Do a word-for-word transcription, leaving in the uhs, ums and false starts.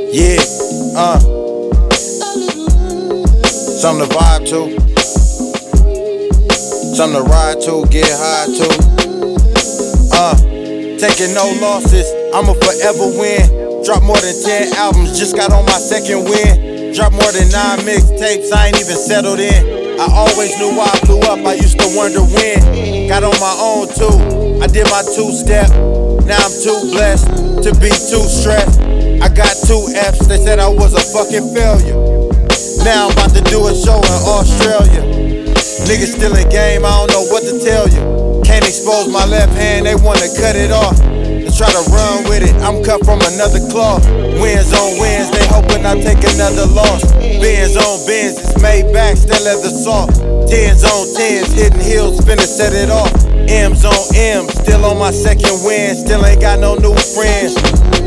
Yeah, uh, something to vibe to, something to ride to, get high to. Uh, taking no losses, I'ma forever win. Drop more than ten albums, just got on my second win. Drop more than nine mixtapes, I ain't even settled in. I always knew why I blew up, I used to wonder when. Got on my own too, I did my two-step. Now I'm too blessed to be too stressed. I got two F's, they said I was a fucking failure. Now I'm about to do a show in Australia. Niggas still in game, I don't know what to tell you. Can't expose my left hand, they wanna cut it off. They try to run with it, I'm cut from another cloth. Wins on wins, they hoping I take another loss. Benz on Benz, it's made back, still leather soft. Tens on tens, hitting heels, finna set it off. M's on M's, still on my second win, still ain't got no new friends.